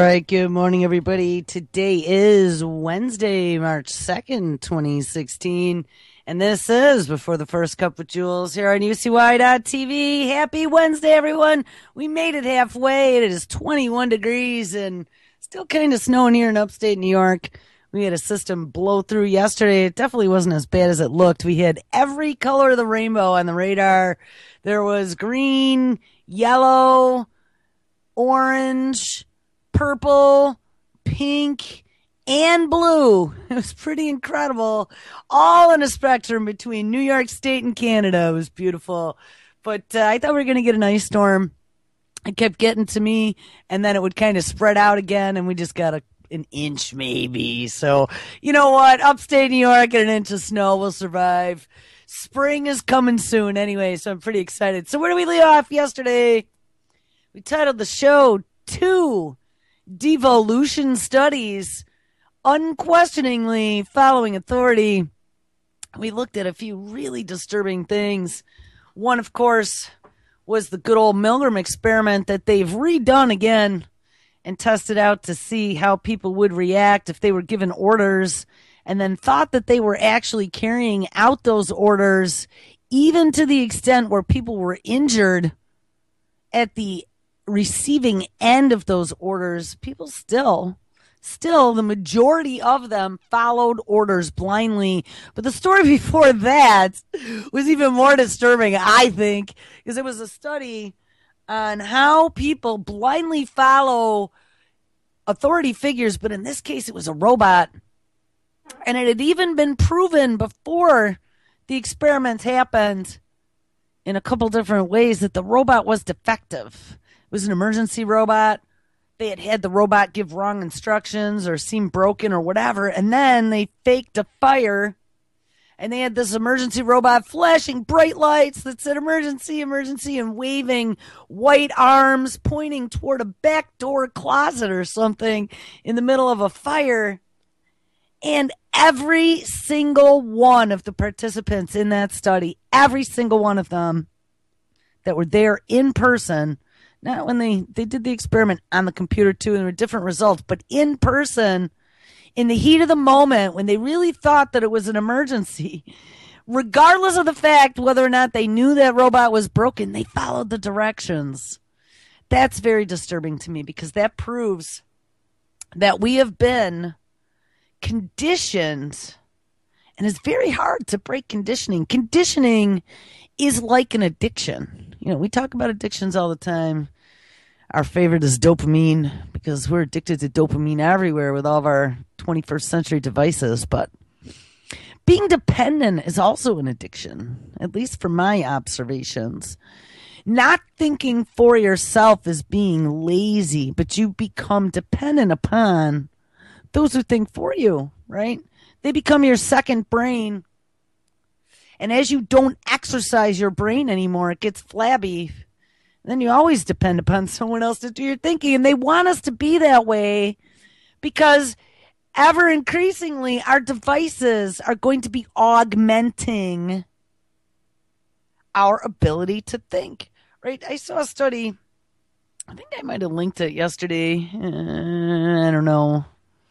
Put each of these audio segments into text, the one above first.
right, good morning, everybody. Today is Wednesday, March 2nd, 2016, and this is Before the First Cup with Jules here on UCY.TV. Happy Wednesday, everyone. We made it halfway. It is 21 degrees and still kind of snowing here in upstate New York. We had a system blow through yesterday. It definitely wasn't as bad as it looked. We had every color of the rainbow on the radar. There was green, yellow, orange, purple, pink, and blue. It was pretty incredible. All in a spectrum between New York State and Canada. It was beautiful. But I thought we were going to get an ice storm. It kept getting to me, and then it would kind of spread out again, and we just got an inch maybe. So, you know what? Upstate New York and an inch of snow will survive. Spring is coming soon anyway, so I'm pretty excited. So where do we leave off yesterday? We titled the show, Two Devolution Studies Unquestioningly Following Authority. We looked at a few really disturbing things. One, of course, was the good old Milgram experiment that they've redone again and tested out to see how people would react if they were given orders and then thought that they were actually carrying out those orders, even to the extent where people were injured at the receiving end of those orders. People still, the majority of them followed orders blindly. But the story before that was even more disturbing, I think, because it was a study on how people blindly follow authority figures, but in this case, it was a robot. And it had even been proven before the experiments happened in a couple different ways that the robot was defective. It was an emergency robot. They had the robot give wrong instructions or seem broken or whatever, and then they faked a fire. And they had this emergency robot flashing bright lights that said emergency, emergency, and waving white arms pointing toward a backdoor closet or something in the middle of a fire. And every single one of the participants in that study, every single one of them that were there in person, not when they did the experiment on the computer too, and there were different results, but in person, in the heat of the moment, when they really thought that it was an emergency, regardless of the fact whether or not they knew that robot was broken, they followed the directions. That's very disturbing to me because that proves that we have been conditioned, and it's very hard to break conditioning. Conditioning is like an addiction. You know, we talk about addictions all the time. Our favorite is dopamine because we're addicted to dopamine everywhere with all of our 21st century devices. But being dependent is also an addiction, at least from my observations. Not thinking for yourself is being lazy, but you become dependent upon those who think for you, right? They become your second brain. And as you don't exercise your brain anymore, it gets flabby. Then you always depend upon someone else to do your thinking. And they want us to be that way because ever increasingly our devices are going to be augmenting our ability to think, right? I saw a study. I think I might have linked it yesterday. I don't know.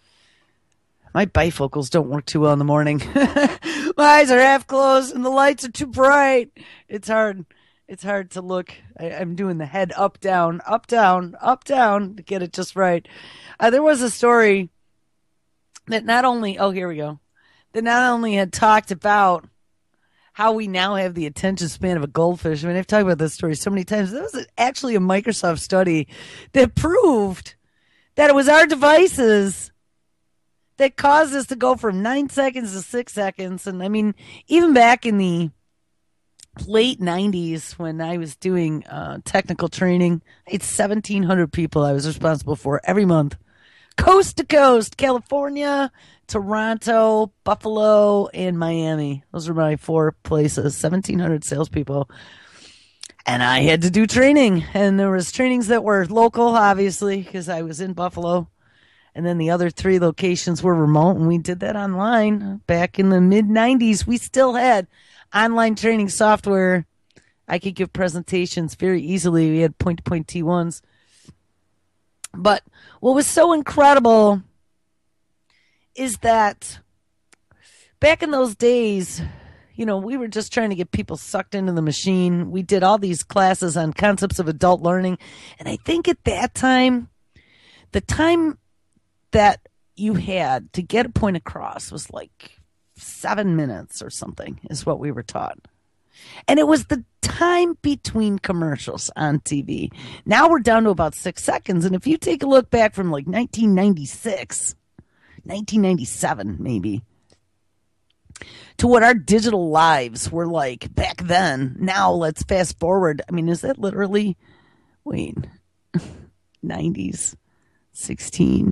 My bifocals don't work too well in the morning. My eyes are half closed and the lights are too bright. It's hard. It's hard to look. I'm doing the head up, down, up, down, up, down to get it just right. There was a story that not only, that not only had talked about how we now have the attention span of a goldfish. I mean, I've talked about this story so many times. There was actually a Microsoft study that proved that it was our devices that caused us to go from 9 seconds to 6 seconds. And I mean, even back in the late 90s when I was doing technical training, I had 1,700 people I was responsible for every month. Coast to coast, California, Toronto, Buffalo, and Miami. Those were my 4 places, 1,700 salespeople. And I had to do training. And there was trainings that were local, obviously, because I was in Buffalo. And then the other 3 locations were remote, and we did that online. Back in the mid-90s, we still had online training software. I could give presentations very easily. We had point-to-point T1s. But what was so incredible is that back in those days, we were just trying to get people sucked into the machine. We did all these classes on concepts of adult learning. And I think at that time, the time that you had to get a point across was like 7 minutes or something, is what we were taught. And it was the time between commercials on TV. Now we're down to about 6 seconds. And if you take a look back from like 1996, 1997 maybe, to what our digital lives were like back then. Now let's fast forward. I mean, is that literally, wait, 90s, 16?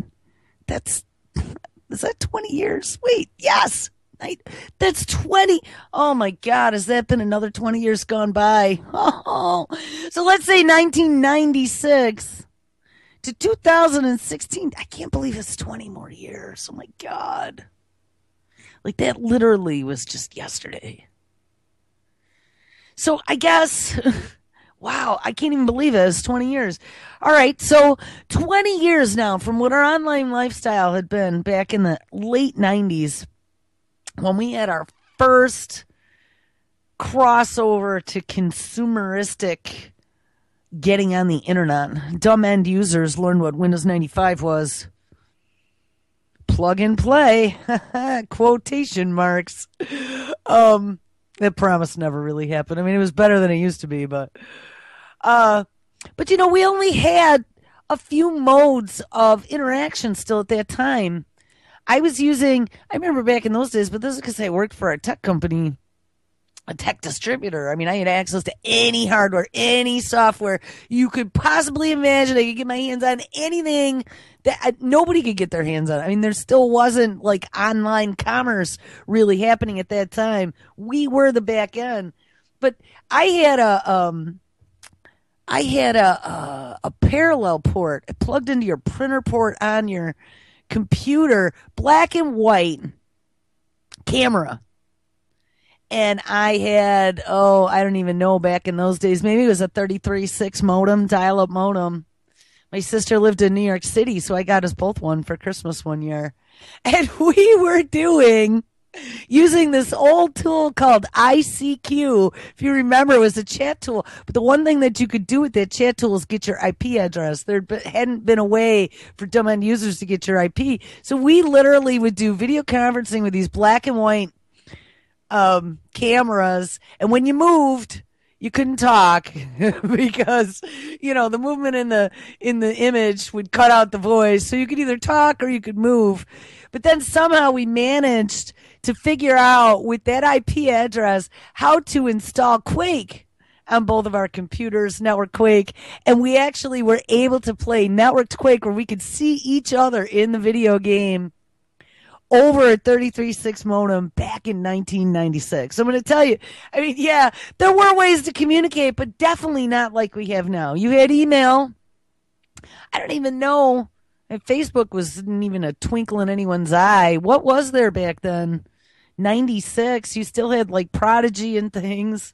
Is that 20 years? Wait, yes. That's 20. Oh my God, has that been another 20 years gone by? Oh, so let's say 1996 to 2016. I can't believe it's 20 more years. Oh my God. Like that literally was just yesterday. So I guess, wow, I can't even believe it. It's 20 years. All right, so 20 years now from what our online lifestyle had been back in the late 90s when we had our first crossover to consumeristic getting on the internet. Dumb end users learned what Windows 95 was. Plug and play, quotation marks. That promise never really happened. I mean, it was better than it used to be, but we only had a few modes of interaction still at that time. I remember back in those days, but this is because I worked for a tech company, a tech distributor. I mean, I had access to any hardware, any software you could possibly imagine. I could get my hands on anything that nobody could get their hands on. I mean, there still wasn't like online commerce really happening at that time. We were the back end, but I had a parallel port. It plugged into your printer port on your computer, black and white camera. And I had, I don't even know, back in those days, maybe it was a 33.6 modem, dial-up modem. My sister lived in New York City, so I got us both one for Christmas one year. And we were using this old tool called ICQ. If you remember, it was a chat tool. But the one thing that you could do with that chat tool is get your IP address. There hadn't been a way for dumb end users to get your IP. So we literally would do video conferencing with these black and white cameras, and when you moved, you couldn't talk because the movement in the image would cut out the voice. So you could either talk or you could move. But then somehow we managed to figure out with that IP address how to install Quake on both of our computers, Network Quake, and we actually were able to play Networked Quake where we could see each other in the video game over a 33.6 modem back in 1996. I'm going to tell you, I mean, yeah, there were ways to communicate, but definitely not like we have now. You had email. I don't even know if Facebook wasn't even a twinkle in anyone's eye. What was there back then? 96. You still had like Prodigy and things.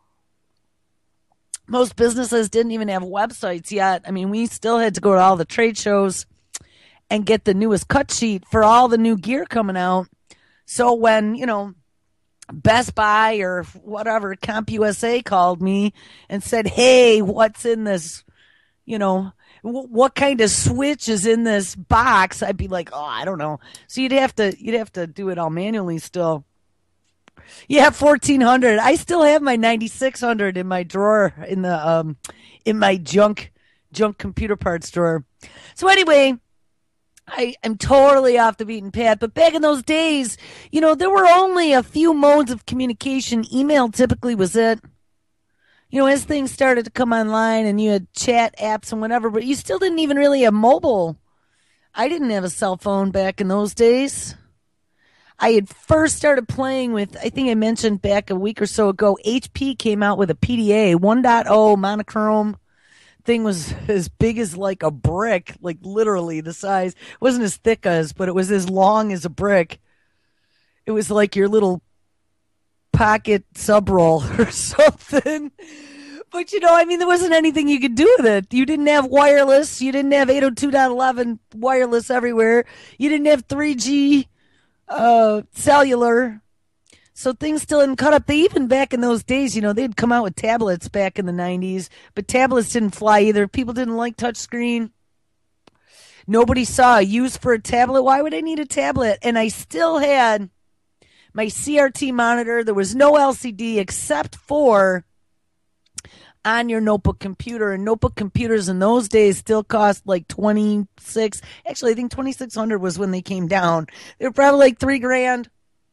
Most businesses didn't even have websites yet. I mean, we still had to go to all the trade shows and get the newest cut sheet for all the new gear coming out. So when, Best Buy or whatever, CompUSA called me and said, hey, what's in this, what kind of switch is in this box? I'd be like, I don't know. So you'd have to do it all manually still. Yeah, 1400. I still have my 9600 in my drawer in the in my junk computer parts drawer. So anyway, I'm totally off the beaten path, but back in those days, there were only a few modes of communication. Email typically was it. As things started to come online and you had chat apps and whatever, but you still didn't even really have mobile. I didn't have a cell phone back in those days. I had first started playing with, I think I mentioned back a week or so ago, HP came out with a PDA 1.0 monochrome. Thing was as big as like a brick, like literally the size. It wasn't as thick as, but it was as long as a brick. It was like your little pocket sub roll or something. But, I mean, there wasn't anything you could do with it. You didn't have wireless. You didn't have 802.11 wireless everywhere. You didn't have 3G cellular. So things still hadn't caught up. They even back in those days, they'd come out with tablets back in the 90s, but tablets didn't fly either. People didn't like touchscreen. Nobody saw a use for a tablet. Why would I need a tablet? And I still had my CRT monitor. There was no LCD except for on your notebook computer. And notebook computers in those days still cost like 26. Actually, I think 2,600 was when they came down. They were probably like $3,000.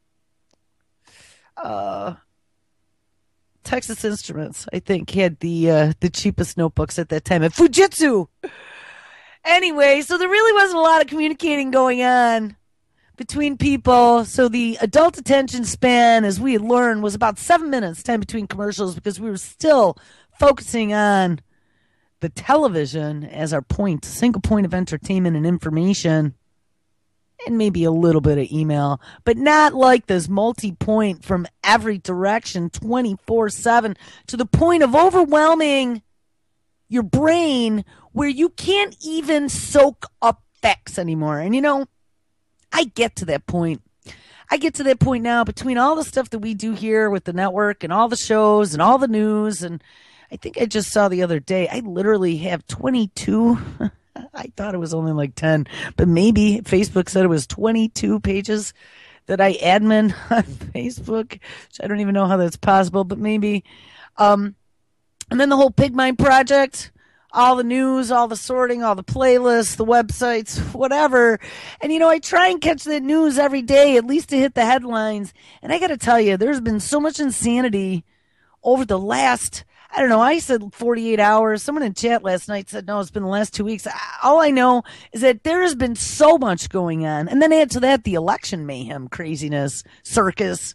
Texas Instruments, I think, had the cheapest notebooks at that time at Fujitsu. Anyway, so there really wasn't a lot of communicating going on between people. So the adult attention span, as we had learned, was about 7 minutes time between commercials because we were still focusing on the television as our single point of entertainment and information. And maybe a little bit of email, but not like this multi-point from every direction 24/7 to the point of overwhelming your brain where you can't even soak up facts anymore. And I get to that point. I get to that point now between all the stuff that we do here with the network and all the shows and all the news. And I think I just saw the other day, I literally have 22 I thought it was only like 10, but maybe Facebook said it was 22 pages that I admin on Facebook, which I don't even know how that's possible, but maybe. And then the whole Pigmind project, all the news, all the sorting, all the playlists, the websites, whatever. And, I try and catch that news every day, at least to hit the headlines. And I got to tell you, there's been so much insanity over the last, I don't know, I said 48 hours. Someone in chat last night said, no, it's been the last 2 weeks. All I know is that there has been so much going on. And then add to that the election mayhem, craziness, circus.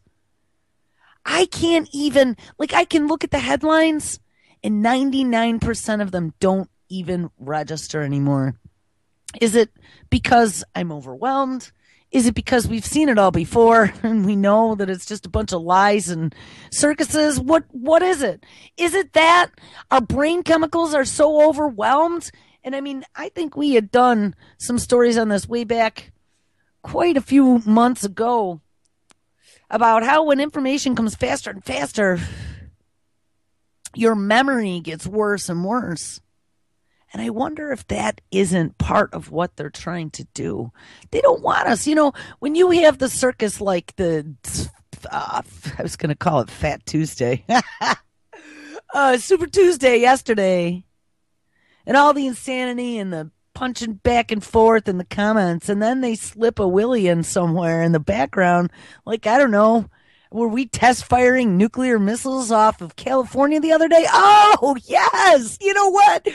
I can't even, I can look at the headlines and 99% of them don't even register anymore. Is it because I'm overwhelmed? Is it because we've seen it all before and we know that it's just a bunch of lies and circuses? What is it? Is it that our brain chemicals are so overwhelmed? And I mean, I think we had done some stories on this way back quite a few months ago about how when information comes faster and faster, your memory gets worse and worse. And I wonder if that isn't part of what they're trying to do. They don't want us. When you have the circus like I was going to call it Fat Tuesday. Super Tuesday yesterday. And all the insanity and the punching back and forth in the comments. And then they slip a Willie in somewhere in the background. I don't know. Were we test firing nuclear missiles off of California the other day? Oh, yes. You know what?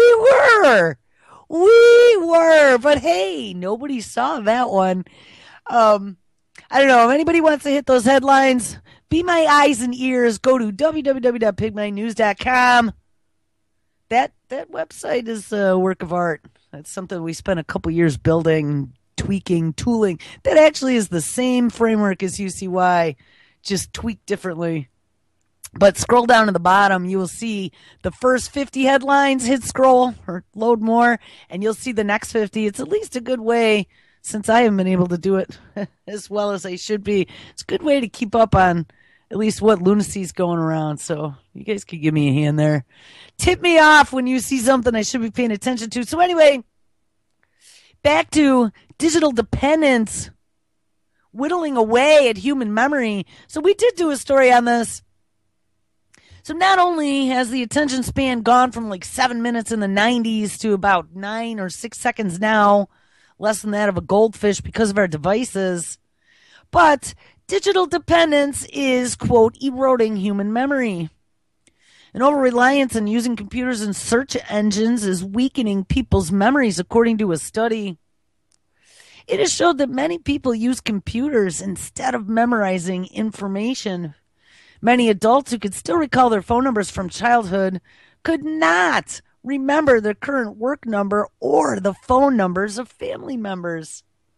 We were. But hey, nobody saw that one. I don't know. If anybody wants to hit those headlines, be my eyes and ears. Go to www.pigmindnews.com. That website is a work of art. That's something we spent a couple years building, tweaking, tooling. That actually is the same framework as UCY. Just tweaked differently. But scroll down to the bottom, you will see the first 50 headlines. Hit scroll or load more, and you'll see the next 50. It's at least a good way, since I haven't been able to do it as well as I should be. It's a good way to keep up on at least what lunacy is going around. So you guys could give me a hand there. Tip me off when you see something I should be paying attention to. So anyway, back to digital dependence. Whittling away at human memory. So we did do a story on this. So not only has the attention span gone from 7 minutes in the 90s to about 9 or 6 seconds now, less than that of a goldfish because of our devices, but digital dependence is, quote, eroding human memory. And over-reliance on using computers and search engines is weakening people's memories, according to a study. It has showed that many people use computers instead of memorizing information. Many adults who could still recall their phone numbers from childhood could not remember their current work number or the phone numbers of family members.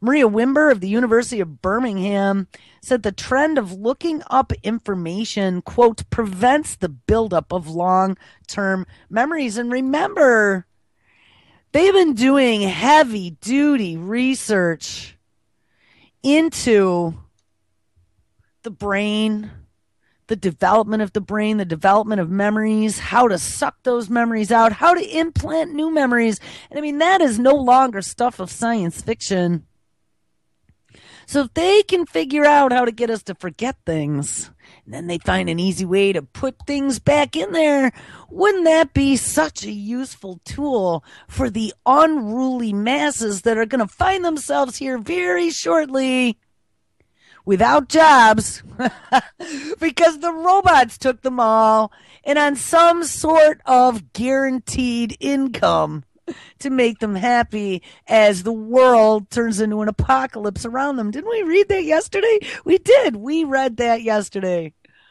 Maria Wimber of the University of Birmingham said the trend of looking up information, quote, prevents the buildup of long-term memories. And remember, they've been doing heavy-duty research into the brain, the development of the brain, the development of memories, how to suck those memories out, how to implant new memories. And I mean, that is no longer stuff of science fiction. So if they can figure out how to get us to forget things, and then they find an easy way to put things back in there, wouldn't that be such a useful tool for the unruly masses that are going to find themselves here very shortly without jobs because the robots took them all and on some sort of guaranteed income to make them happy as the world turns into an apocalypse around them. Didn't we read that yesterday? We did. We read that yesterday.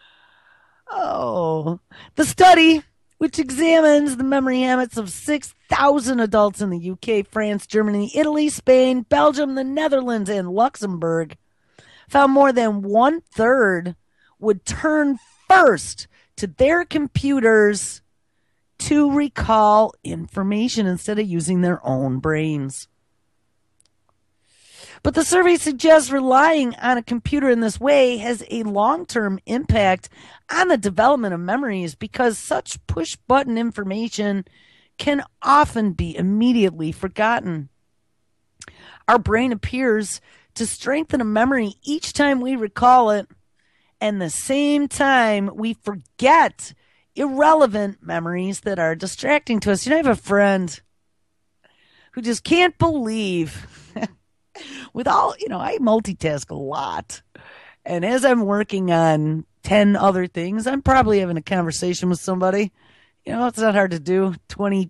Oh, the study, which examines the memory habits of 6,000 adults in the UK, France, Germany, Italy, Spain, Belgium, the Netherlands, and Luxembourg, found more than 1/3 would turn first to their computers to recall information instead of using their own brains. But the survey suggests relying on a computer in this way has a long-term impact on the development of memories because such push-button information can often be immediately forgotten. Our brain appears to strengthen a memory each time we recall it, and the same time we forget irrelevant memories that are distracting to us. You know, I have a friend who just can't believe with all, I multitask a lot. And as I'm working on 10 other things, I'm probably having a conversation with somebody. It's not hard to do. 20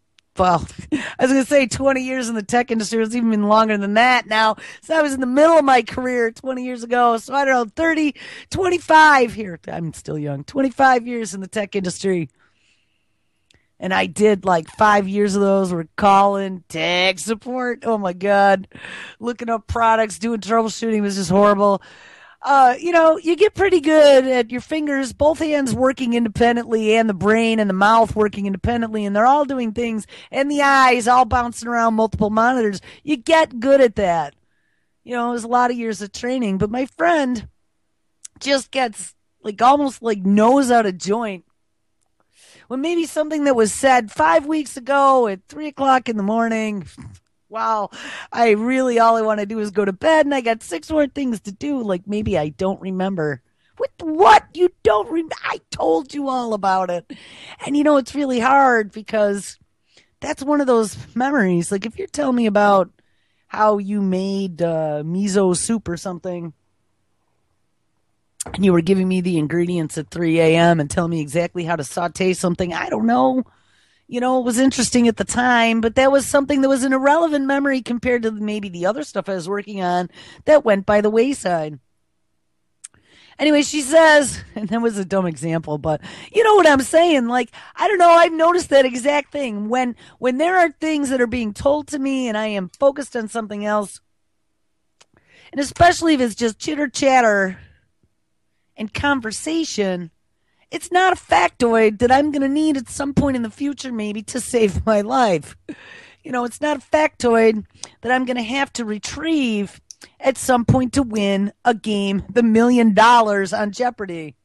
years in the tech industry. It's even been longer than that now. So I was in the middle of my career 20 years ago. So I don't know, 30, 25 here. I'm still young. 25 years in the tech industry. And I did like 5 years of those. We're calling tech support. Oh my God. Looking up products, doing troubleshooting was just horrible. You get pretty good at your fingers, both hands working independently and the brain and the mouth working independently, and they're all doing things, and the eyes all bouncing around multiple monitors. You get good at that. It was a lot of years of training, but my friend just gets almost nose out of joint when maybe something that was said 5 weeks ago at 3:00 in the morning. Wow, all I want to do is go to bed, and I got 6 more things to do. Maybe I don't remember. What? You don't remember? I told you all about it. And it's really hard because that's one of those memories. If you're telling me about how you made miso soup or something, and you were giving me the ingredients at 3 a.m. and telling me exactly how to saute something, I don't know. It was interesting at the time, but that was something that was an irrelevant memory compared to maybe the other stuff I was working on that went by the wayside. Anyway, she says, and that was a dumb example, but you know what I'm saying? I don't know, I've noticed that exact thing. When there are things that are being told to me and I am focused on something else, and especially if it's just chitter chatter and conversation, it's not a factoid that I'm going to need at some point in the future maybe to save my life. It's not a factoid that I'm going to have to retrieve at some point to win a game, the $1 million on Jeopardy.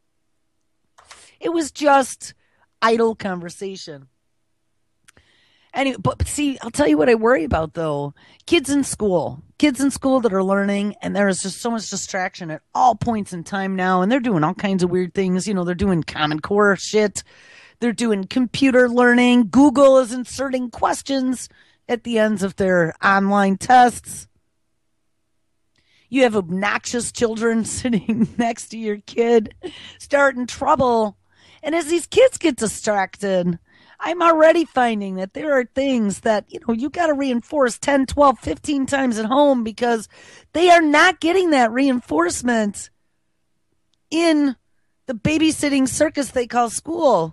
It was just idle conversation. Anyway, but see, I'll tell you what I worry about, though. Kids in school that are learning, and there is just so much distraction at all points in time now, and they're doing all kinds of weird things. They're doing Common Core shit. They're doing computer learning. Google is inserting questions at the ends of their online tests. You have obnoxious children sitting next to your kid, starting trouble. And as these kids get distracted, I'm already finding that there are things that, you got to reinforce 10, 12, 15 times at home because they are not getting that reinforcement in the babysitting circus they call school.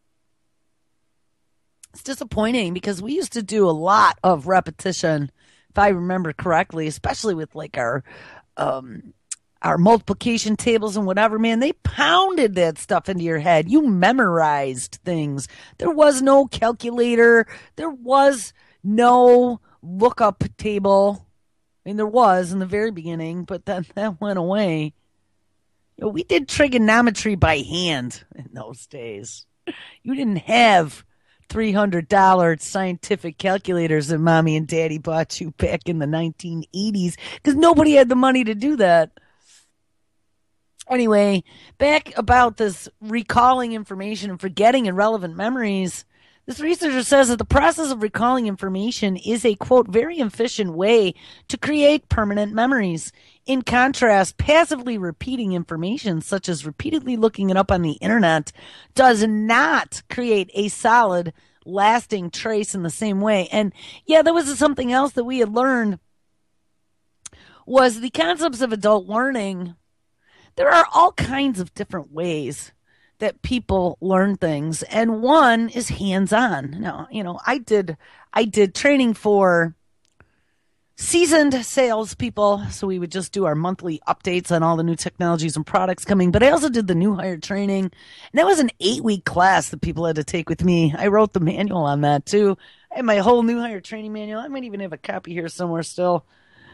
It's disappointing because we used to do a lot of repetition if I remember correctly, especially with like our multiplication tables and whatever, man, they pounded that stuff into your head. You memorized things. There was no calculator. There was no lookup table. I mean, there was in the very beginning, but then that went away. You know, we did trigonometry by hand in those days. You didn't have $300 scientific calculators that mommy and daddy bought you back in the 1980s because nobody had the money to do that. Anyway, back about this recalling information and forgetting irrelevant memories. This researcher says that the process of recalling information is a, quote, very efficient way to create permanent memories. In contrast, passively repeating information, such as repeatedly looking it up on the internet, does not create a solid, lasting trace in the same way. And yeah, there was something else that we had learned was the concepts of adult learning. There are all kinds of different ways that people learn things, and one is hands-on. Now, you know, I did training for seasoned salespeople, so we would just do our monthly updates on all the new technologies and products coming. But I also did the new hire training, and that was an 8-week class that people had to take with me. I wrote the manual on that too. I had my whole new hire training manual. I might even have a copy here somewhere still.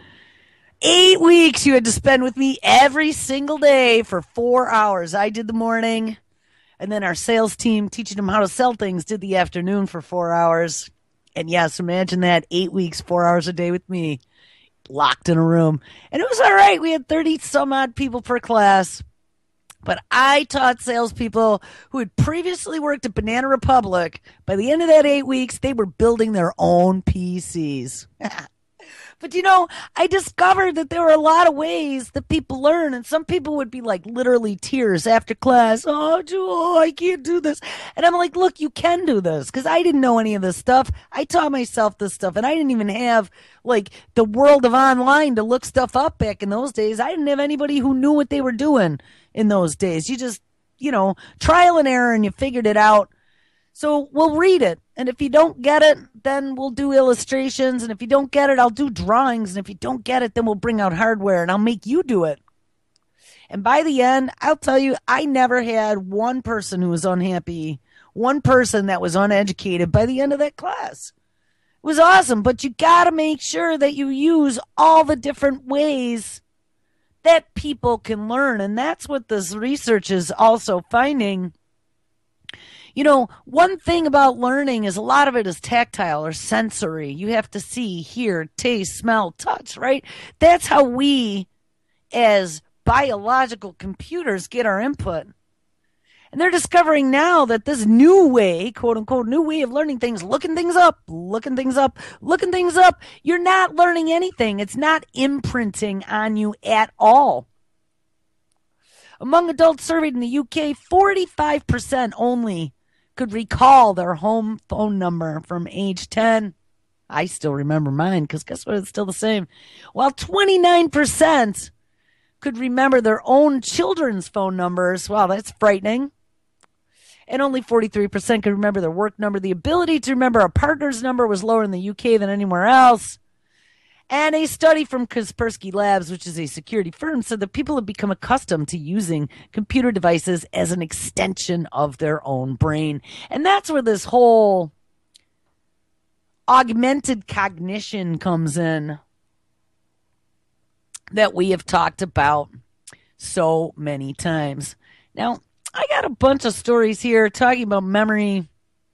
8 weeks you had to spend with me every single day for 4 hours. I did the morning, and then our sales team teaching them how to sell things did the afternoon for 4 hours. And yes, imagine that, 8 weeks, 4 hours a day with me, locked in a room. And it was all right. We had 30 some odd people per class. But I taught salespeople who had previously worked at Banana Republic. By the end of that 8 weeks, they were building their own PCs. But, you know, I discovered that there were a lot of ways that people learn. And some people would be like literally tears after class. Oh, Jewel, I can't do this. And I'm like, look, you can do this. Because I didn't know any of this stuff. I taught myself this stuff. And I didn't even have like the world of online to look stuff up back in those days. I didn't have anybody who knew what they were doing in those days. You just, you know, trial and error and you figured it out. So we'll read it. And if you don't get it, then we'll do illustrations. And if you don't get it, I'll do drawings. And if you don't get it, then we'll bring out hardware and I'll make you do it. And by the end, I'll tell you, I never had one person who was unhappy, one person that was uneducated by the end of that class. It was awesome. But you got to make sure that you use all the different ways that people can learn. And that's what this research is also finding. You know, one thing about learning is a lot of it is tactile or sensory. You have to see, hear, taste, smell, touch, right? That's how we, as biological computers, get our input. And they're discovering now that this new way, quote unquote, new way of learning things, looking things up, you're not learning anything. It's not imprinting on you at all. Among adults surveyed in the UK, 45% only could recall their home phone number from age 10. I still remember mine because guess what? It's still the same. While 29% could remember their own children's phone numbers. Wow, that's frightening. And only 43% could remember their work number. The ability to remember a partner's number was lower in the UK than anywhere else. And a study from Kaspersky Labs, which is a security firm, said that people have become accustomed to using computer devices as an extension of their own brain. And that's where this whole augmented cognition comes in that we have talked about so many times. Now, I got a bunch of stories here talking about memory.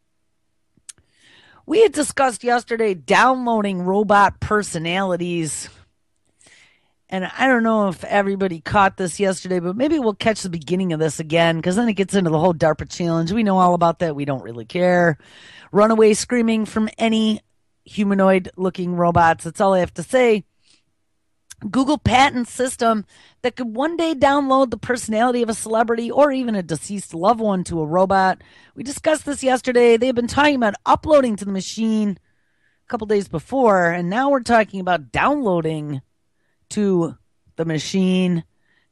We had discussed yesterday downloading robot personalities. And I don't know if everybody caught this yesterday, but maybe we'll catch the beginning of this again, because then it gets into the whole DARPA challenge. We know all about that. We don't really care. Runaway screaming from any humanoid-looking robots. That's all I have to say. Google patent system that could one day download the personality of a celebrity or even a deceased loved one to a robot. We discussed this yesterday. They've been talking about uploading to the machine a couple days before, and now we're talking about downloading to the machine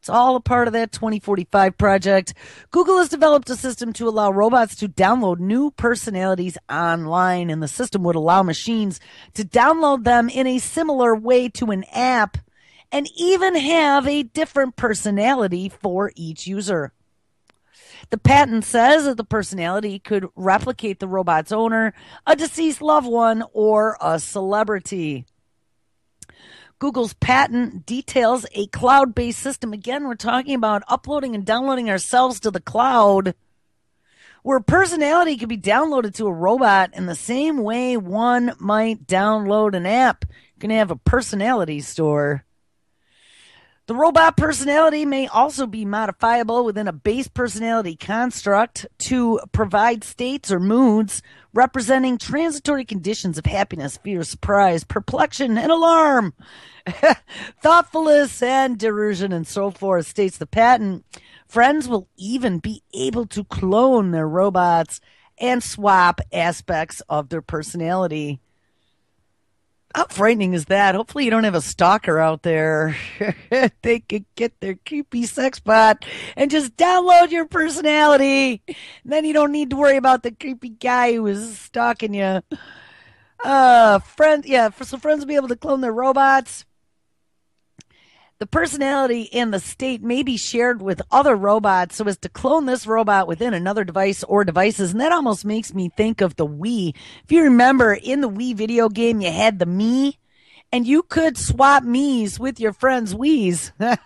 It's all a part of that 2045 project. Google has developed a system to allow robots to download new personalities online, and the system would allow machines to download them in a similar way to an app and even have a different personality for each user. The patent says that the personality could replicate the robot's owner, a deceased loved one, or a celebrity. Google's patent details a cloud-based system. Again, we're talking about uploading and downloading ourselves to the cloud, where personality can be downloaded to a robot in the same way one might download an app. You can have a personality store. The robot personality may also be modifiable within a base personality construct to provide states or moods representing transitory conditions of happiness, fear, surprise, perplexion, and alarm, thoughtfulness, and derision, and so forth, states the patent. Friends will even be able to clone their robots and swap aspects of their personality. How frightening is that? Hopefully you don't have a stalker out there. They could get their creepy sex bot and just download your personality. And then you don't need to worry about the creepy guy who was stalking you. So friends will be able to clone their robots. The personality and the state may be shared with other robots so as to clone this robot within another device or devices. And that almost makes me think of the Wii. If you remember, in the Wii video game, you had the Mii, and you could swap Miis with your friends' Wiis.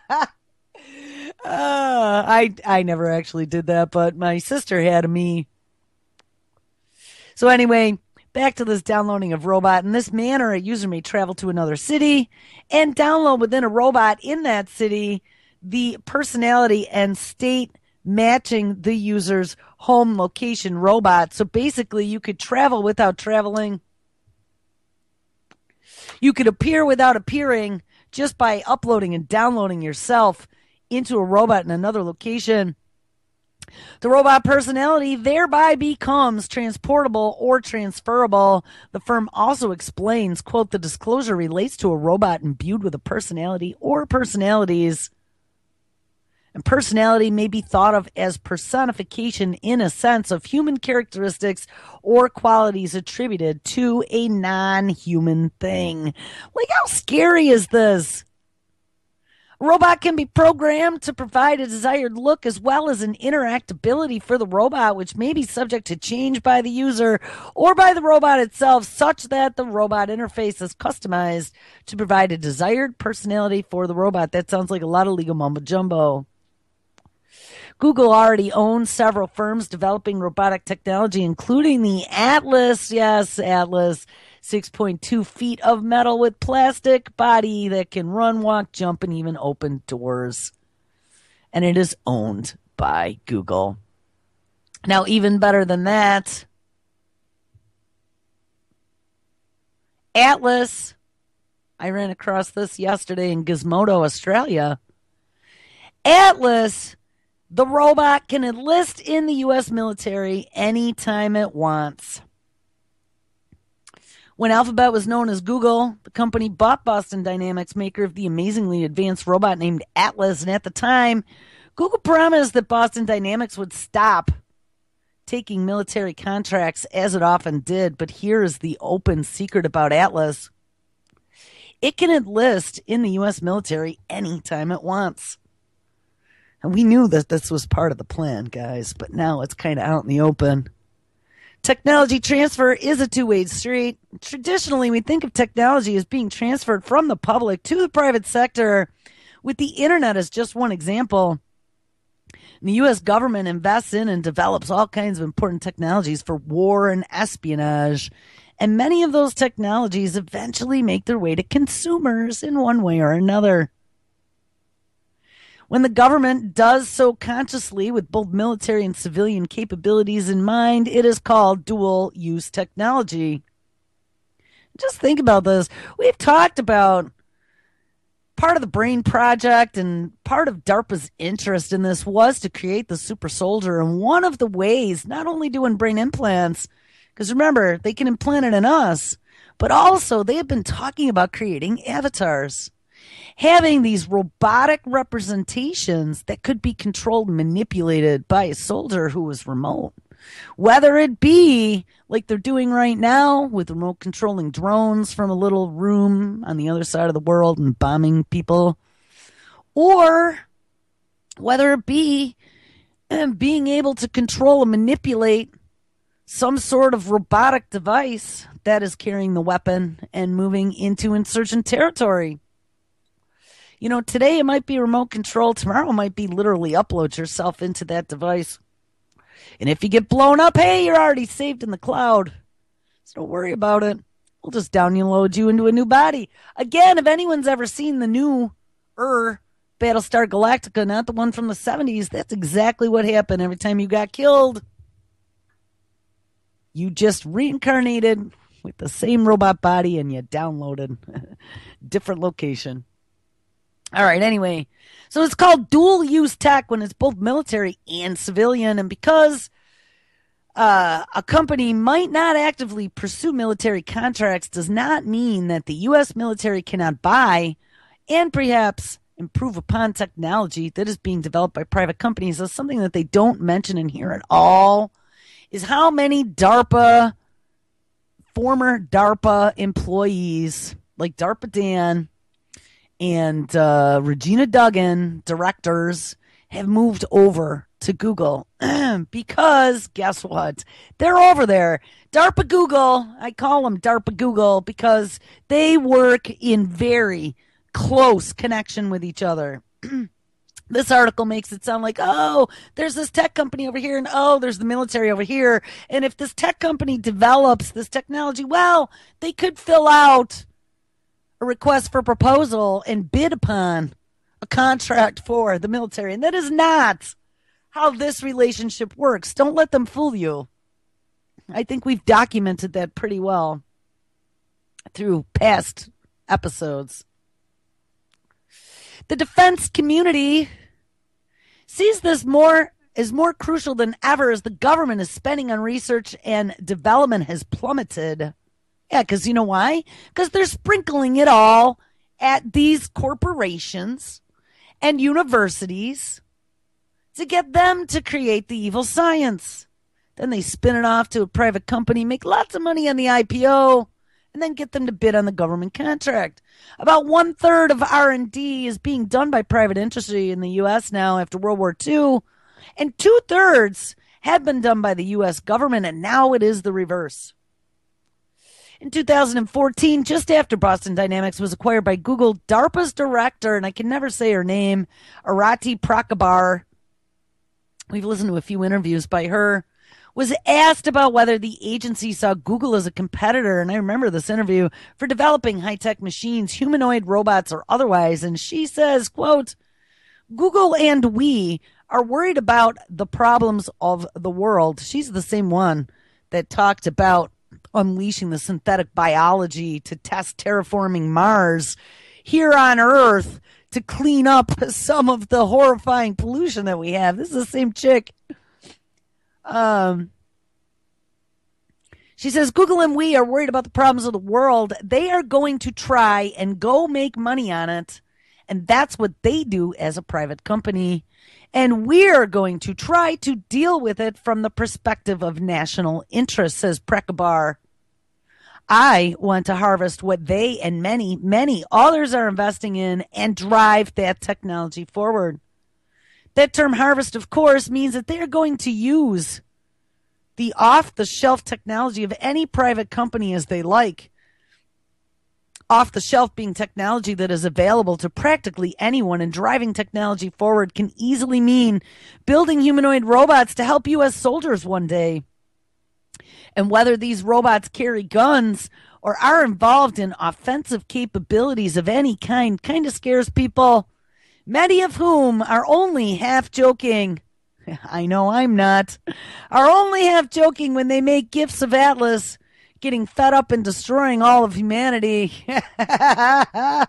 I never actually did that, but my sister had a Mii. So anyway, back to this downloading of robot. In this manner, a user may travel to another city and download within a robot in that city the personality and state matching the user's home location robot. So basically, you could travel without traveling. You could appear without appearing just by uploading and downloading yourself into a robot in another location. The robot personality thereby becomes transportable or transferable. The firm also explains, quote, the disclosure relates to a robot imbued with a personality or personalities. And personality may be thought of as personification in a sense of human characteristics or qualities attributed to a non-human thing. Like, how scary is this? A robot can be programmed to provide a desired look as well as an interactability for the robot, which may be subject to change by the user or by the robot itself, such that the robot interface is customized to provide a desired personality for the robot. That sounds like a lot of legal mumbo jumbo. Google already owns several firms developing robotic technology, including the Atlas. Yes, Atlas. 6.2 feet of metal with plastic body that can run, walk, jump, and even open doors. And it is owned by Google. Now, even better than that, Atlas, I ran across this yesterday in Gizmodo, Australia. Atlas, the robot, can enlist in the U.S. military anytime it wants. When Alphabet was known as Google, the company bought Boston Dynamics, maker of the amazingly advanced robot named Atlas. And at the time, Google promised that Boston Dynamics would stop taking military contracts, as it often did. But here is the open secret about Atlas. It can enlist in the U.S. military anytime it wants. And we knew that this was part of the plan, guys, but now it's kind of out in the open. Technology transfer is a two-way street. Traditionally, we think of technology as being transferred from the public to the private sector, with the internet as just one example. And the U.S. government invests in and develops all kinds of important technologies for war and espionage. And many of those technologies eventually make their way to consumers in one way or another. When the government does so consciously with both military and civilian capabilities in mind, it is called dual-use technology. Just think about this. We've talked about part of the BRAIN project, and part of DARPA's interest in this was to create the super soldier. And one of the ways, not only doing brain implants, because remember, they can implant it in us, but also they have been talking about creating avatars. having these robotic representations that could be controlled and manipulated by a soldier who was remote. Whether it be like they're doing right now with remote controlling drones from a little room on the other side of the world and bombing people, or whether it be being able to control and manipulate some sort of robotic device that is carrying the weapon and moving into insurgent territory. You know, today it might be remote control. Tomorrow it might be literally upload yourself into that device. And if you get blown up, hey, you're already saved in the cloud. So don't worry about it. We'll just download you into a new body. Again, if anyone's ever seen the new Battlestar Galactica, not the one from the 70s, that's exactly what happened every time you got killed. You just reincarnated with the same robot body and you downloaded different location. All right, anyway. So it's called dual use tech when it's both military and civilian. And because a company might not actively pursue military contracts does not mean that the U.S. military cannot buy and perhaps improve upon technology that is being developed by private companies. That's something that they don't mention in here at all, is how many former DARPA employees, like DARPA Dan and Regina Duggan, directors, have moved over to Google. Because, guess what? They're over there. DARPA Google, I call them DARPA Google because they work in very close connection with each other. This article makes it sound like, oh, there's this tech company over here, and oh, there's the military over here. And if this tech company develops this technology, well, they could fill out a request for proposal and bid upon a contract for the military. And that is not how this relationship works. Don't let them fool you. I think we've documented that pretty well through past episodes. The defense community sees this as more crucial than ever as the government is spending on research and development has plummeted. Yeah, because you know why? Because they're sprinkling it all at these corporations and universities to get them to create the evil science. Then they spin it off to a private company, make lots of money on the IPO, and then get them to bid on the government contract. About 1/3 of R&D is being done by private industry in the U.S. now after World War II, and 2/3 have been done by the U.S. government, and now it is the reverse. In 2014, just after Boston Dynamics was acquired by Google, DARPA's director, and I can never say her name, Arati Prakabar, we've listened to a few interviews by her, was asked about whether the agency saw Google as a competitor, and I remember this interview, for developing high-tech machines, humanoid robots or otherwise, and she says, quote, Google and we are worried about the problems of the world. She's the same one that talked about unleashing the synthetic biology to test terraforming Mars here on Earth to clean up some of the horrifying pollution that we have. This is the same chick. She says, Google and we are worried about the problems of the world. They are going to try and go make money on it. And that's what they do as a private company. And we're going to try to deal with it from the perspective of national interest, says Prakabar. I want to harvest what they and many, many others are investing in and drive that technology forward. That term harvest, of course, means that they're going to use the off-the-shelf technology of any private company as they like. Off-the-shelf being technology that is available to practically anyone, and driving technology forward can easily mean building humanoid robots to help U.S. soldiers one day. And whether these robots carry guns or are involved in offensive capabilities of any kind of scares people, many of whom are only half joking. I know I'm not. Are only half joking when they make gifs of Atlas, getting fed up and destroying all of humanity. But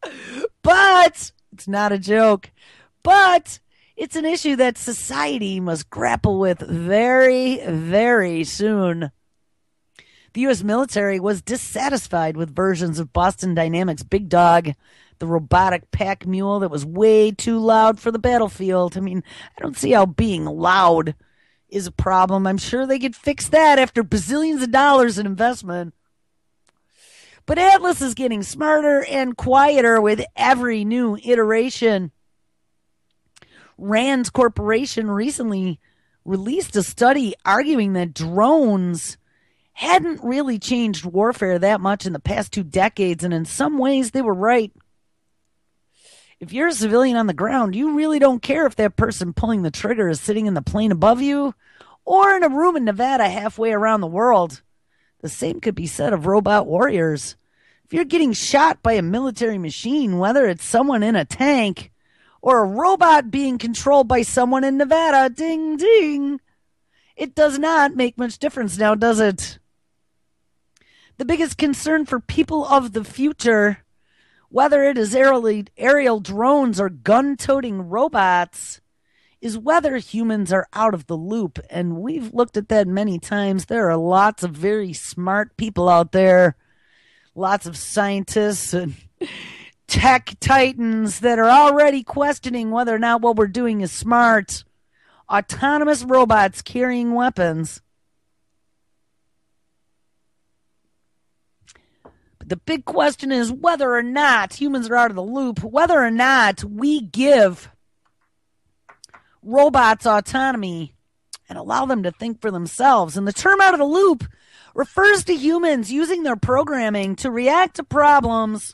it's not a joke. But it's an issue that society must grapple with very, very soon. The U.S. military was dissatisfied with versions of Boston Dynamics' big dog the robotic pack mule that was way too loud for the battlefield. I mean, I don't see how being loud is a problem. I'm sure they could fix that after bazillions of dollars in investment. But Atlas is getting smarter and quieter with every new iteration. Rand Corporation recently released a study arguing that drones hadn't really changed warfare that much in the past 2 decades, and in some ways they were right. If you're a civilian on the ground, you really don't care if that person pulling the trigger is sitting in the plane above you or in a room in Nevada halfway around the world. The same could be said of robot warriors. If you're getting shot by a military machine, whether it's someone in a tank or a robot being controlled by someone in Nevada, ding, ding, it does not make much difference now, does it? The biggest concern for people of the future, whether it is aerial drones or gun-toting robots, is whether humans are out of the loop. And we've looked at that many times. There are lots of very smart people out there, lots of scientists and tech titans that are already questioning whether or not what we're doing is smart. Autonomous robots carrying weapons. But the big question is whether or not humans are out of the loop, whether or not we give robots autonomy and allow them to think for themselves. And the term out of the loop refers to humans using their programming to react to problems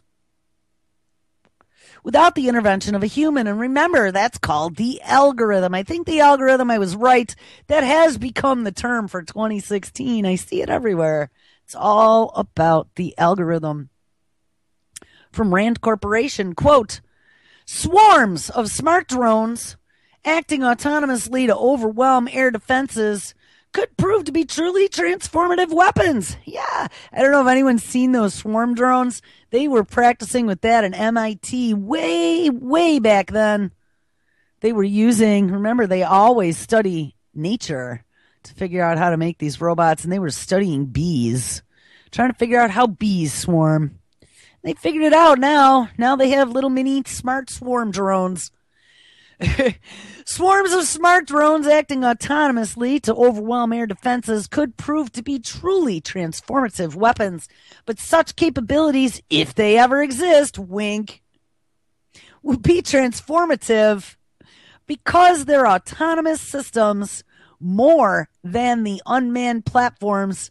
without the intervention of a human. And remember, that's called the algorithm. I think the algorithm, I was right. That has become the term for 2016. I see it everywhere. It's all about the algorithm. From Rand Corporation, quote, swarms of smart drones acting autonomously to overwhelm air defenses could prove to be truly transformative weapons. Yeah, I don't know if anyone's seen those swarm drones. They were practicing with that at MIT way back then. They were using, remember, they always study nature to figure out how to make these robots, and they were studying bees, trying to figure out how bees swarm. They figured it out now. Now they have little mini smart swarm drones. Swarms of smart drones acting autonomously to overwhelm air defenses could prove to be truly transformative weapons. But such capabilities, if they ever exist, wink, would be transformative because they're autonomous systems more than the unmanned platforms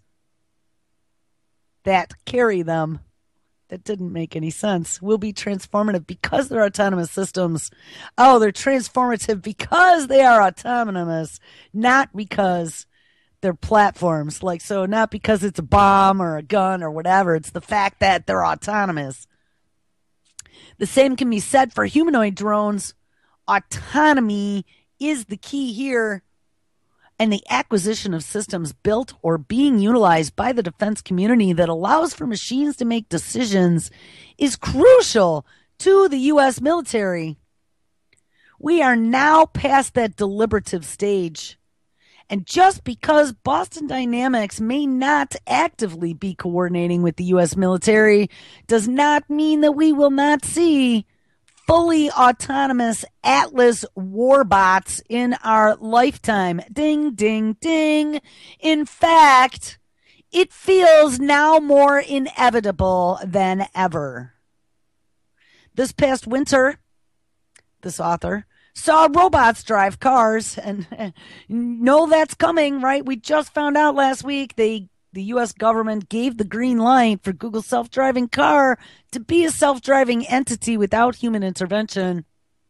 that carry them. That didn't make any sense. Will be transformative because they're autonomous systems. Oh, they're transformative because they are autonomous, not because they're platforms. Like, so not because it's a bomb or a gun or whatever. It's the fact that they're autonomous. The same can be said for humanoid drones. Autonomy is the key here. And the acquisition of systems built or being utilized by the defense community that allows for machines to make decisions is crucial to the U.S. military. We are now past that deliberative stage. And just because Boston Dynamics may not actively be coordinating with the U.S. military does not mean that we will not see fully autonomous Atlas warbots in our lifetime. Ding, ding, ding. In fact, it feels now more inevitable than ever. This past winter, this author saw robots drive cars, and know that's coming, right? We just found out last week the U.S. government gave the green light for Google self-driving car to be a self-driving entity without human intervention.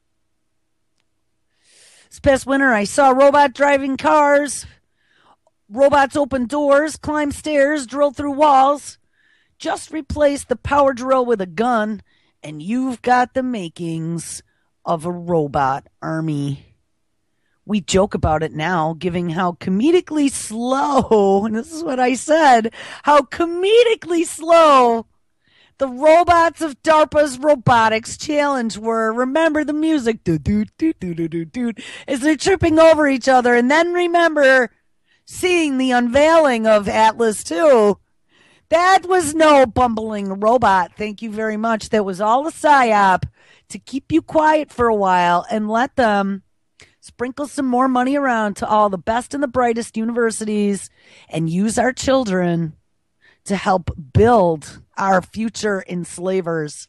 This past winter, I saw robot driving cars. Robots open doors, climb stairs, drill through walls. Just replace the power drill with a gun, and you've got the makings of a robot army. We joke about it now, given how comedically slow, and this is what I said, how comedically slow the robots of DARPA's Robotics Challenge were. Remember the music, as they're tripping over each other, and then remember seeing the unveiling of Atlas 2. That was no bumbling robot. Thank you very much. That was all a psyop to keep you quiet for a while and let them sprinkle some more money around to all the best and the brightest universities and use our children to help build our future enslavers.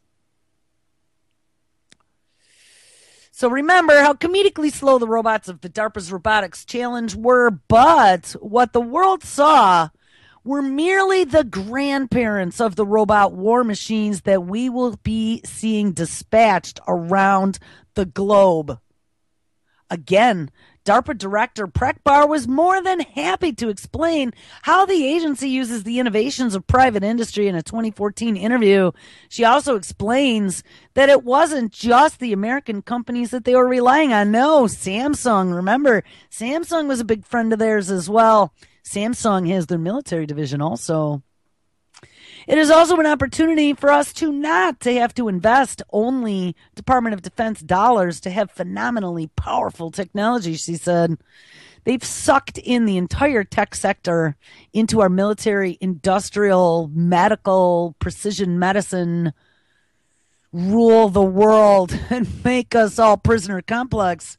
So remember how comedically slow the robots of the DARPA's Robotics Challenge were, but what the world saw were merely the grandparents of the robot war machines that we will be seeing dispatched around the globe. Again, DARPA Director Prekbar was more than happy to explain how the agency uses the innovations of private industry in a 2014 interview. She also explains that it wasn't just the American companies that they were relying on. No, Samsung. Remember, Samsung was a big friend of theirs as well. Samsung has their military division also. It is also an opportunity for us to not to have to invest only Department of Defense dollars to have phenomenally powerful technology, she said. They've sucked in the entire tech sector into our military, industrial, medical, precision medicine, rule the world and make us all prisoner complex.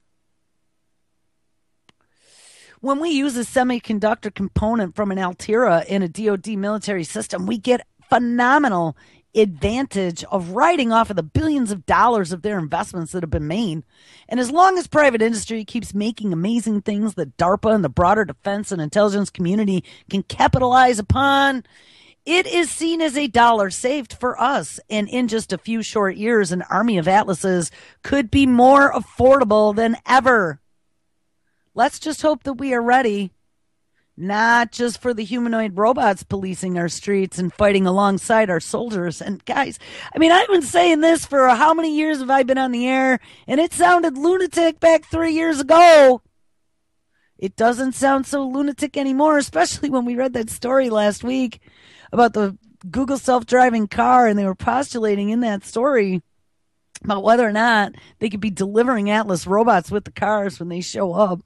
When we use a semiconductor component from an Altera in a DoD military system, we get phenomenal advantage of writing off of the billions of dollars of their investments that have been made. And as long as private industry keeps making amazing things that DARPA and the broader defense and intelligence community can capitalize upon, it is seen as a dollar saved for us. And in just a few short years, an army of Atlases could be more affordable than ever. Let's just hope that we are ready, not just for the humanoid robots policing our streets and fighting alongside our soldiers. And guys, I mean, I've been saying this for how many years have I been on the air? And it sounded lunatic back 3 years ago. It doesn't sound so lunatic anymore, especially when we read that story last week about the Google self-driving car. And they were postulating in that story about whether or not they could be delivering Atlas robots with the cars when they show up.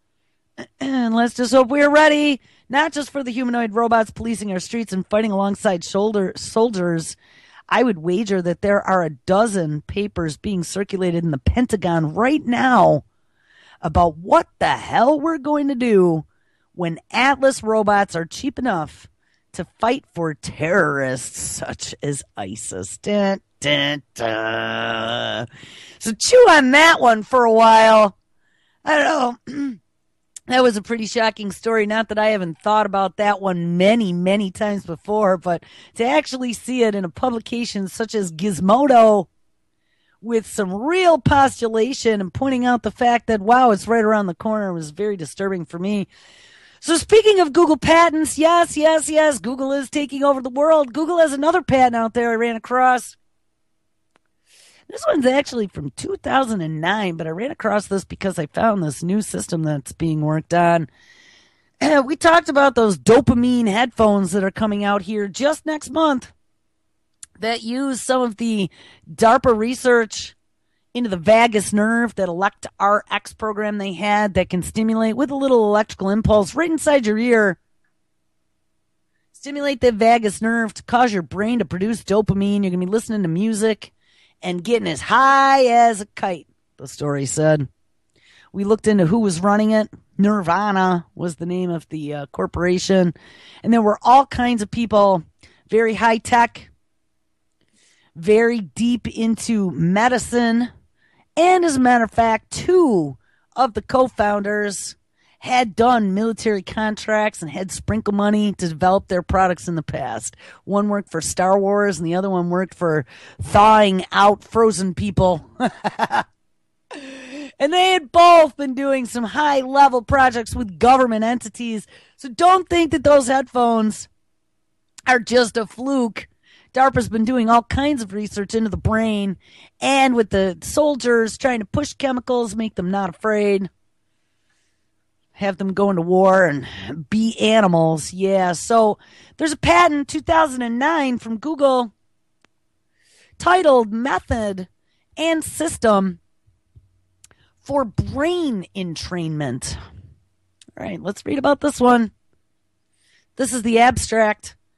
And let's just hope we're ready, not just for the humanoid robots policing our streets and fighting alongside soldiers. I would wager that there are a dozen papers being circulated in the Pentagon right now about what the hell we're going to do when Atlas robots are cheap enough to fight for terrorists such as ISIS. Dun, dun, dun. So chew on that one for a while. I don't know. That was a pretty shocking story. Not that I haven't thought about that one many, many times before, but to actually see it in a publication such as Gizmodo with some real postulation and pointing out the fact that, wow, it's right around the corner was very disturbing for me. So speaking of Google patents, yes, Google is taking over the world. Google has another patent out there I ran across. This one's actually from 2009, but I ran across this because I found this new system that's being worked on. We talked about those dopamine headphones that are coming out here just next month that use some of the DARPA research into the vagus nerve, that ElectRx program they had that can stimulate with a little electrical impulse right inside your ear. Stimulate the vagus nerve to cause your brain to produce dopamine. You're going to be listening to music and getting as high as a kite, the story said. We looked into who was running it. Nirvana was the name of the corporation. And there were all kinds of people, very high tech, very deep into medicine. And as a matter of fact, two of the co-founders had done military contracts and had sprinkle money to develop their products in the past. One worked for Star Wars and the other one worked for thawing out frozen people. And they had both been doing some high-level projects with government entities. So don't think that those headphones are just a fluke. DARPA's been doing all kinds of research into the brain and with the soldiers, trying to push chemicals, make them not afraid. Have them go into war and be animals. Yeah, so there's a patent, 2009, from Google titled Method and System for Brain Entrainment. All right, let's read about this one. This is the abstract.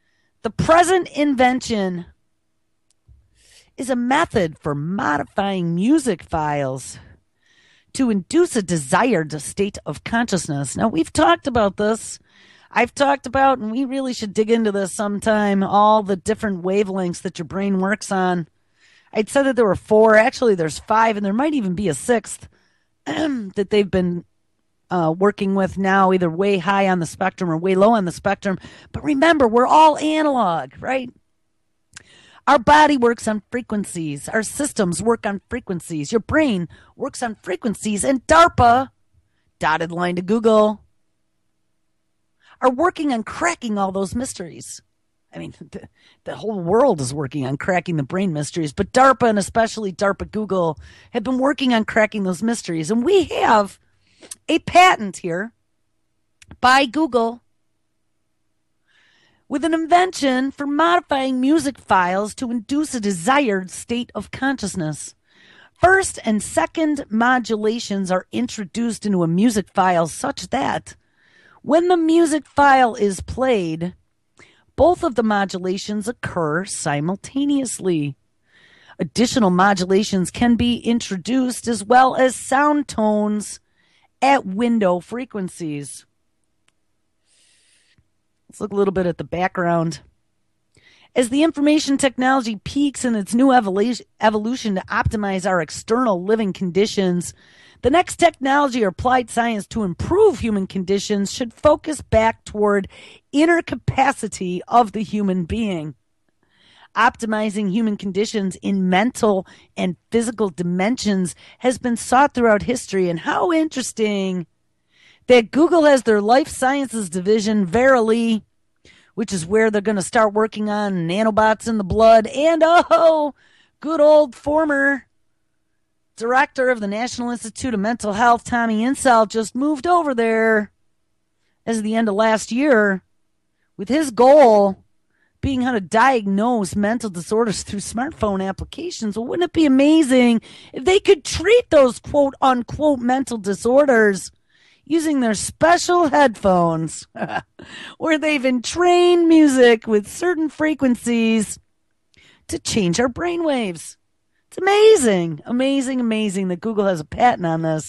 The present invention is a method for modifying music files to induce a desired state of consciousness. Now, we've talked about this. I've talked about, and we really should dig into this sometime, all the different wavelengths that your brain works on. I'd said that there were 4. Actually, there's 5, and there might even be a 6th that they've been working with now, either way high on the spectrum or way low on the spectrum. But remember, we're all analog, right? Our body works on frequencies. Our systems work on frequencies. Your brain works on frequencies. And DARPA, dotted line to Google, are working on cracking all those mysteries. I mean, the whole world is working on cracking the brain mysteries, but DARPA, and especially DARPA Google, have been working on cracking those mysteries. And we have a patent here by Google with an invention for modifying music files to induce a desired state of consciousness. First and second modulations are introduced into a music file such that when the music file is played, both of the modulations occur simultaneously. Additional modulations can be introduced as well as sound tones at window frequencies. Let's look a little bit at the background. As the information technology peaks in its new evolution to optimize our external living conditions, the next technology or applied science to improve human conditions should focus back toward inner capacity of the human being. Optimizing human conditions in mental and physical dimensions has been sought throughout history. And how interesting that Google has their life sciences division, Verily, which is where they're going to start working on nanobots in the blood. And, good old former director of the National Institute of Mental Health, Tommy Insel, just moved over there as of the end of last year with his goal being how to diagnose mental disorders through smartphone applications. Well, wouldn't it be amazing if they could treat those quote-unquote mental disorders using their special headphones where they've entrained music with certain frequencies to change our brainwaves? It's amazing, amazing, amazing that Google has a patent on this.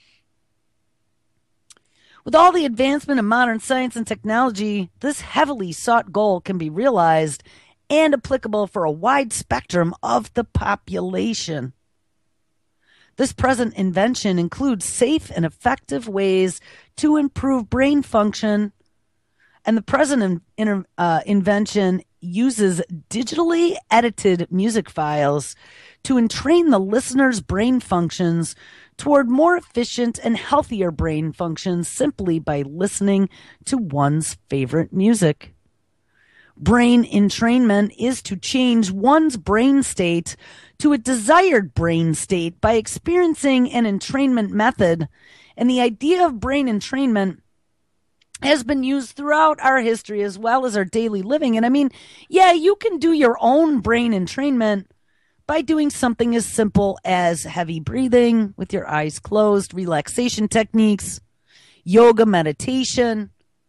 With all the advancement of modern science and technology, this heavily sought goal can be realized and applicable for a wide spectrum of the population. This present invention includes safe and effective ways to improve brain function, and the present invention uses digitally edited music files to entrain the listener's brain functions toward more efficient and healthier brain functions simply by listening to one's favorite music. Brain entrainment is to change one's brain state to a desired brain state by experiencing an entrainment method, and the idea of brain entrainment has been used throughout our history as well as our daily living. And I mean, yeah, you can do your own brain entrainment by doing something as simple as heavy breathing with your eyes closed, relaxation techniques, yoga, meditation,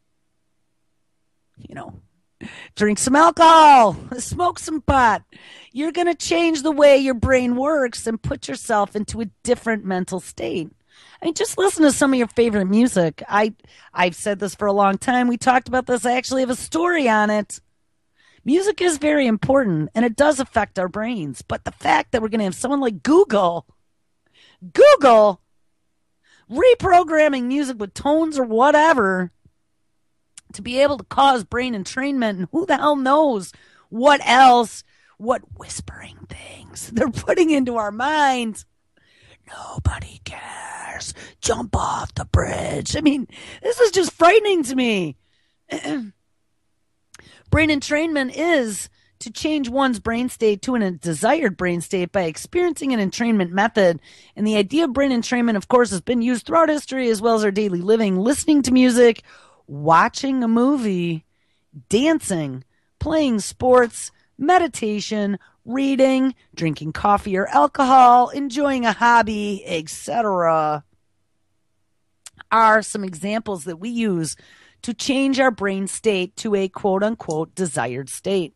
drink some alcohol, smoke some pot. You're going to change the way your brain works and put yourself into a different mental state. I mean, just listen to some of your favorite music. I've said this for a long time. We talked about this. I actually have a story on it. Music is very important, and it does affect our brains. But the fact that we're going to have someone like Google reprogramming music with tones or whatever to be able to cause brain entrainment, and who the hell knows what else, what whispering things they're putting into our minds. Nobody cares. Jump off the bridge. I mean, this is just frightening to me. Brain entrainment is to change one's brain state to a desired brain state by experiencing an entrainment method. And the idea of brain entrainment, of course, has been used throughout history as well as our daily living. Listening to music, watching a movie, dancing, playing sports, meditation, reading, drinking coffee or alcohol, enjoying a hobby, etc. are some examples that we use to change our brain state to a quote unquote desired state.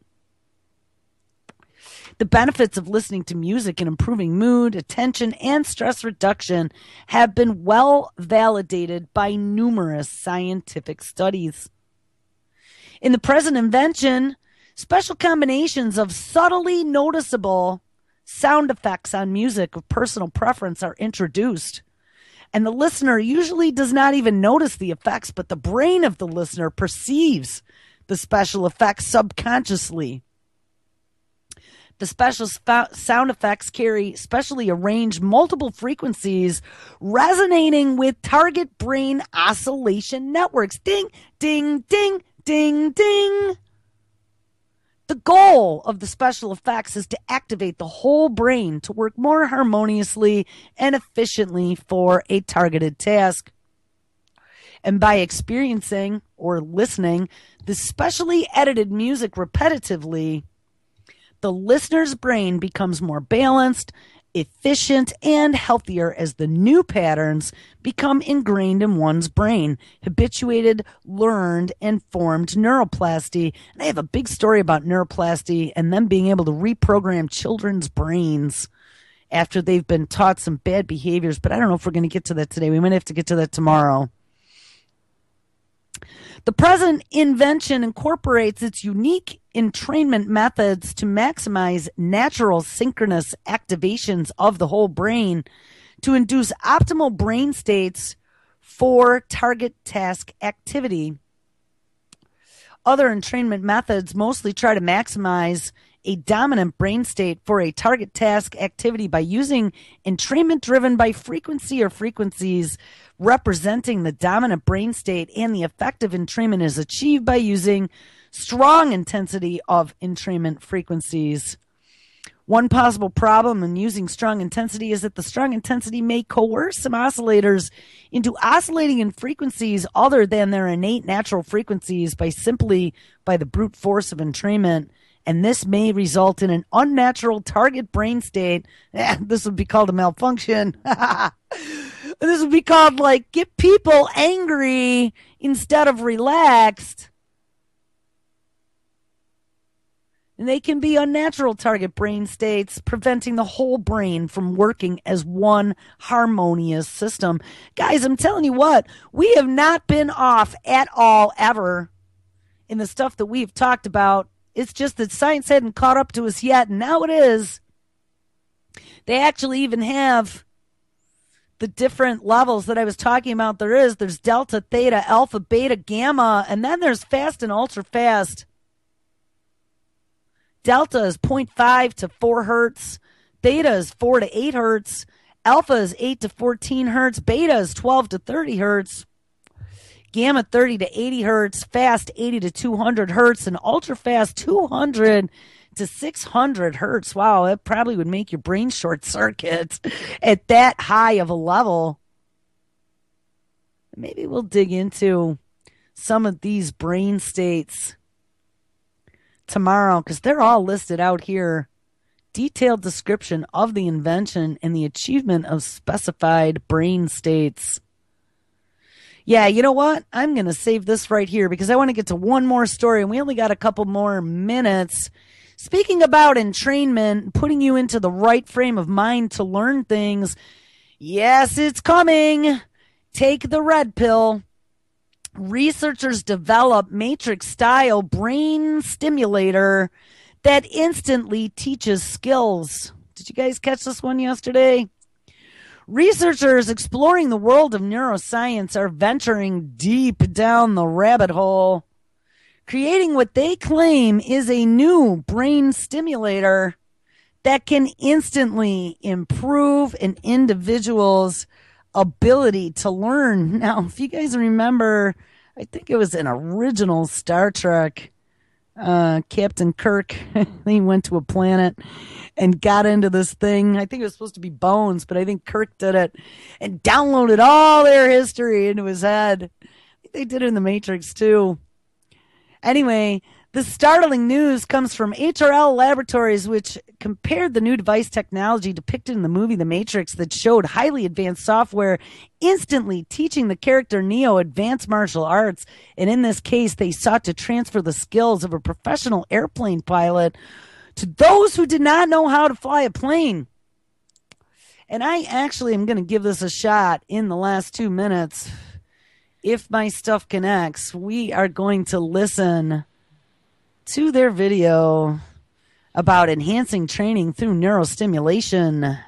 The benefits of listening to music in improving mood, attention, and stress reduction have been well validated by numerous scientific studies. In the present invention, special combinations of subtly noticeable sound effects on music of personal preference are introduced. And the listener usually does not even notice the effects, but the brain of the listener perceives the special effects subconsciously. The special sound effects carry specially arranged multiple frequencies resonating with target brain oscillation networks. Ding, ding, ding, ding, ding. The goal of the special effects is to activate the whole brain to work more harmoniously and efficiently for a targeted task. And by experiencing or listening this specially edited music repetitively, the listener's brain becomes more balanced, efficient, and healthier as the new patterns become ingrained in one's brain, habituated, learned, and formed neuroplasty. And I have a big story about neuroplasty and them being able to reprogram children's brains after they've been taught some bad behaviors, but I don't know if we're going to get to that today. We might have to get to that tomorrow. The present invention incorporates its unique entrainment methods to maximize natural synchronous activations of the whole brain to induce optimal brain states for target task activity. Other entrainment methods mostly try to maximize a dominant brain state for a target task activity by using entrainment driven by frequency or frequencies representing the dominant brain state, and the effective entrainment is achieved by using strong intensity of entrainment frequencies. One possible problem in using strong intensity is that the strong intensity may coerce some oscillators into oscillating in frequencies other than their innate natural frequencies by the brute force of entrainment. And this may result in an unnatural target brain state. This would be called a malfunction. This would be called, like, get people angry instead of relaxed. And they can be unnatural target brain states, preventing the whole brain from working as one harmonious system. Guys, I'm telling you what, we have not been off at all ever in the stuff that we've talked about. It's just that science hadn't caught up to us yet, and now it is. They actually even have the different levels that I was talking about. There's delta, theta, alpha, beta, gamma, and then there's fast and ultra fast. Delta is 0.5 to 4 hertz. Theta is 4 to 8 hertz. Alpha is 8 to 14 hertz. Beta is 12 to 30 hertz. Gamma 30 to 80 hertz. Fast 80 to 200 hertz. And ultra fast 200 to 600 hertz. Wow, that probably would make your brain short circuit at that high of a level. Maybe we'll dig into some of these brain states tomorrow, because they're all listed out here. Detailed description of the invention and the achievement of specified brain states. Yeah, you know what? I'm going to save this right here because I want to get to one more story, and we only got a couple more minutes. Speaking about entrainment, putting you into the right frame of mind to learn things. Yes, it's coming. Take the red pill. Researchers develop matrix-style brain stimulator that instantly teaches skills. Did you guys catch this one yesterday? Researchers exploring the world of neuroscience are venturing deep down the rabbit hole, creating what they claim is a new brain stimulator that can instantly improve an individual's ability to learn. Now, if you guys remember, I think it was an original Star Trek, Captain Kirk, he went to a planet and got into this thing. I think it was supposed to be Bones, but I think Kirk did it and downloaded all their history into his head. I think they did it in The Matrix too. Anyway, The startling news comes from HRL Laboratories, which compared the new device technology depicted in the movie The Matrix that showed highly advanced software instantly teaching the character Neo advanced martial arts. And in this case, they sought to transfer the skills of a professional airplane pilot to those who did not know how to fly a plane. And I actually am going to give this a shot in the last 2 minutes. If my stuff connects, we are going to listen to their video about enhancing training through neurostimulation.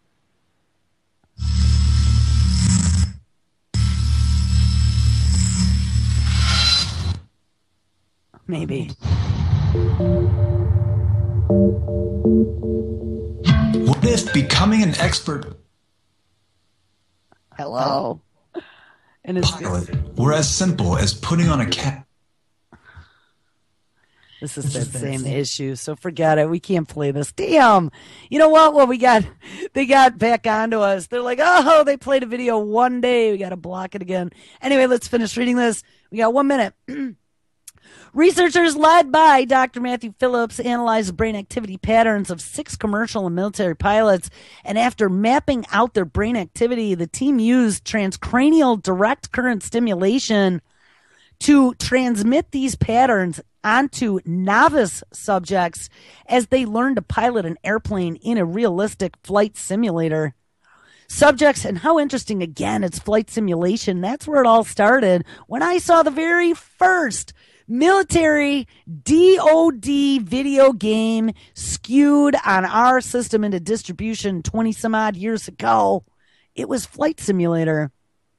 Maybe. What if becoming an expert Hello. And pilot were as simple as putting on a cap? This is that same issue, so forget it. We can't play this. Damn. You know what? Well, they got back onto us. They're like, oh, they played a video one day. We got to block it again. Anyway, let's finish reading this. We got 1 minute. Researchers led by Dr. Matthew Phillips analyzed the brain activity patterns of 6 commercial and military pilots. And after mapping out their brain activity, the team used transcranial direct current stimulation to transmit these patterns onto novice subjects as they learned to pilot an airplane in a realistic flight simulator. Subjects, and how interesting, again, it's flight simulation. That's where it all started. When I saw the very first military DOD video game skewed on our system into distribution 20 some odd years ago, it was Flight Simulator.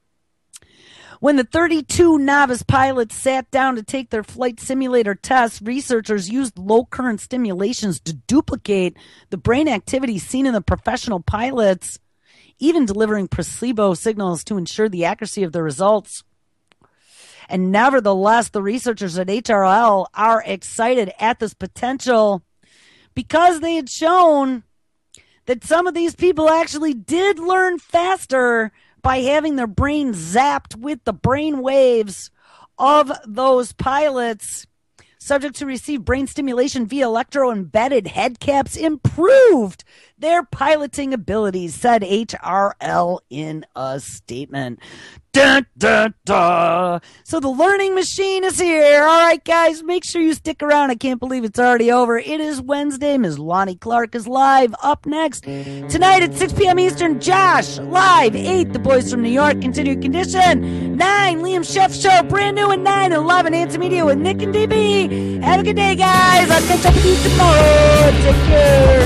When the 32 novice pilots sat down to take their flight simulator tests, researchers used low current stimulations to duplicate the brain activity seen in the professional pilots, even delivering placebo signals to ensure the accuracy of the results. And nevertheless, the researchers at HRL are excited at this potential because they had shown that some of these people actually did learn faster by having their brain zapped with the brain waves of those pilots. Subjects who received brain stimulation via electro-embedded head caps improved their piloting abilities, said HRL in a statement. Dun, dun, dun. So the learning machine is here. All right, guys, make sure you stick around. I can't believe it's already over. It is Wednesday. Ms. Lonnie Clark is live up next. Tonight at 6 p.m. Eastern, Josh, live. 8, The Boys from New York, Continued Condition. 9, Liam Chef Show, brand new at 9 and 11, Answer Media with Nick and DB. Have a good day, guys. I'll catch up with you tomorrow. Take care.